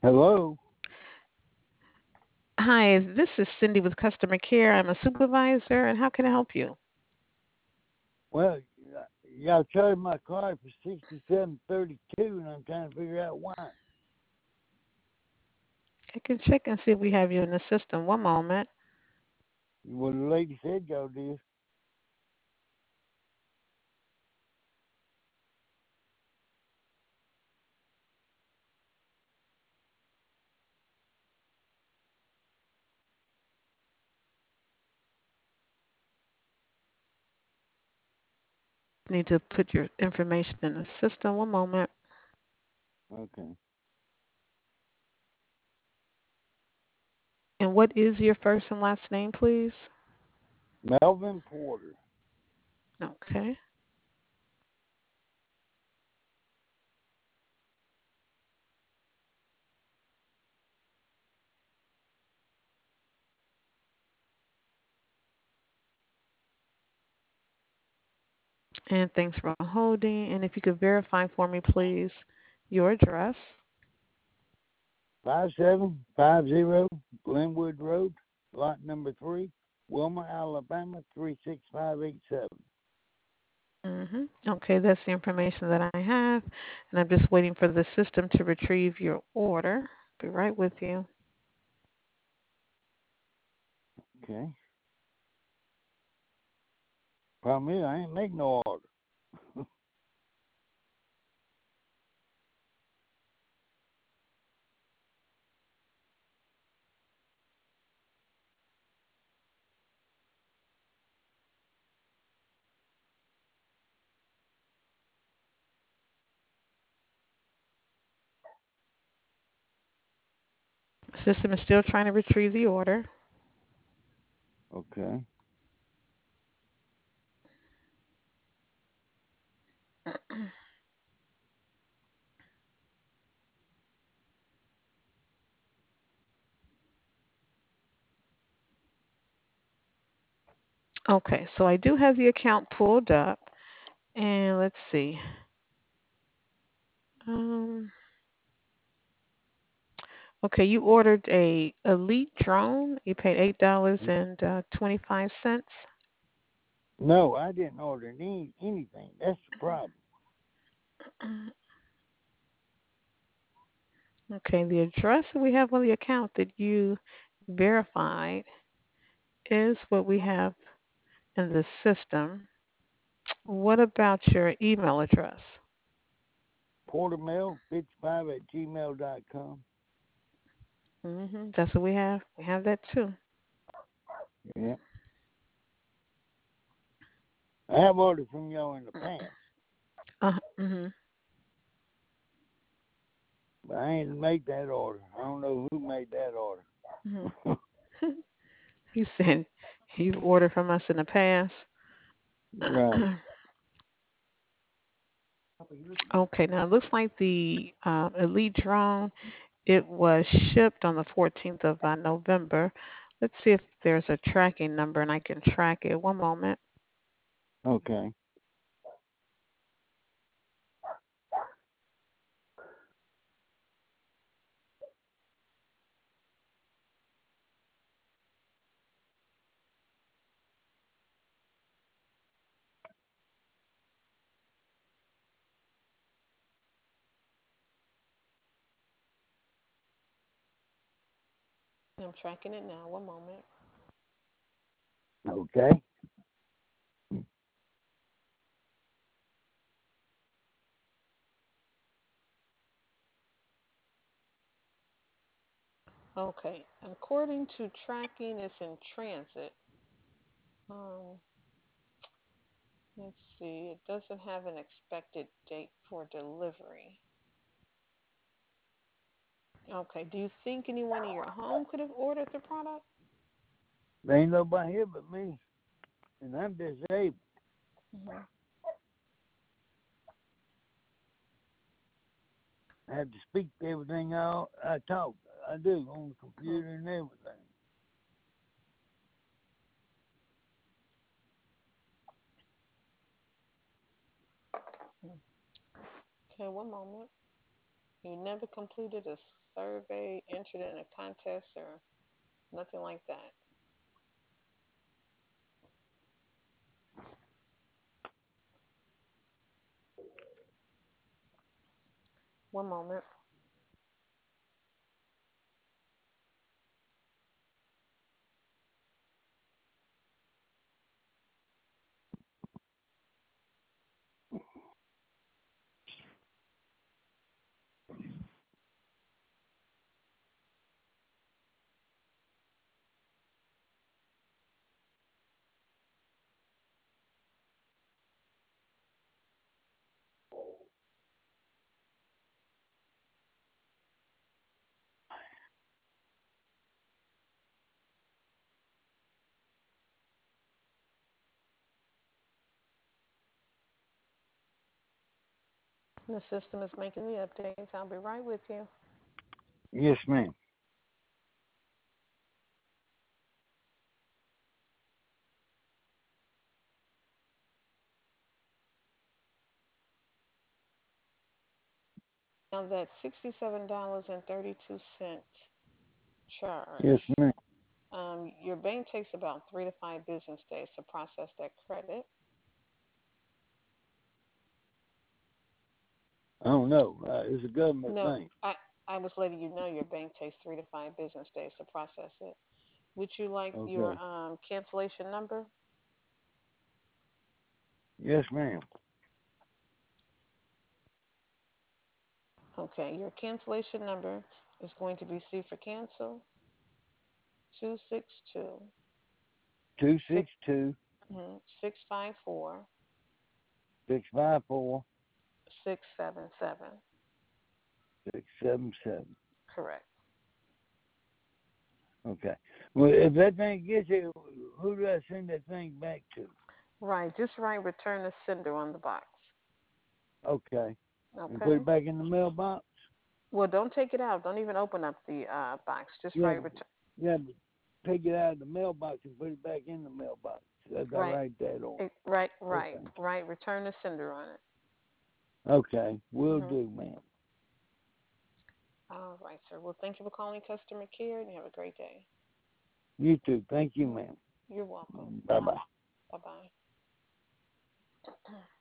Hello. Hi, this is Cindy with customer care. I'm a supervisor, and how can I help you? Well, y'all charged my car for 67.32, and I'm trying to figure out why. I can check and see if we have you in the system. One moment. Well, the lady said y'all did. Need to put your information in the system. One moment. Okay. And what is your first and last name, please? Melvin Porter. Okay. And thanks for holding. And if you could verify for me, please, your address. 5750 Glenwood Road, lot number 3, Wilmer, Alabama 36587. Okay, that's the information that I have. And I'm just waiting for the system to retrieve your order. Be right with you. Okay. Problem is, I ain't make no order. System is still trying to retrieve the order. Okay. Okay, so I do have the account pulled up, and let's see. Um, okay, you ordered a Elite drone. You paid $8.25. No, I didn't order anything. That's the problem. Okay, the address that we have on the account that you verified is what we have in the system. What about your email address? Portermail55 at gmail.com. That's what we have. We have that too. Yeah. I have ordered from y'all in the past, Mm-hmm. but I ain't make that order. I don't know who made that order. Hmm. You said you've ordered from us in the past. Right. Okay, now it looks like the Elite drone, it was shipped on the 14th of November. Let's see if there's a tracking number and I can track it. One moment. Okay. I'm tracking it now. One moment. Okay. Okay, according to tracking, it's in transit. Um, let's see, it doesn't have an expected date for delivery. Okay, do you think anyone in your home could have ordered the product? There ain't nobody here but me, and I'm disabled. Hmm. I have to speak to everything I talk. I do on the computer and everything. Okay, one moment. You never completed a survey, entered in a contest, or nothing like that? One moment. The system is making the updates. I'll be right with you. Yes, ma'am. Now that $67.32 Yes, charge, ma'am. your bank takes about 3 to 5 business days to process that credit. I don't know. It's a government No, thing. I was letting you know your bank takes 3 to 5 business days to process it. Would you like your Okay. cancellation number? Yes, ma'am. Okay, your cancellation number is going to be C for cancel 262 Two six six two 654 654 677. 677. Correct. Okay. Well, if that thing gets it, who do I send that thing back to? Right, just write return to sender on the box. Okay. And put Okay. it back in the mailbox? Well, don't take it out. Don't even open up the box. Just Yeah, write return. yeah, but take it out of the mailbox and put it back in the mailbox. As I Right, write that on. right. Okay. Write return to sender on it. Okay. Will Mhm. do, ma'am. All right, sir. Well, thank you for calling customer care, and you have a great day. You too. Thank you, Mhm. ma'am. You're welcome. Bye bye. Bye bye.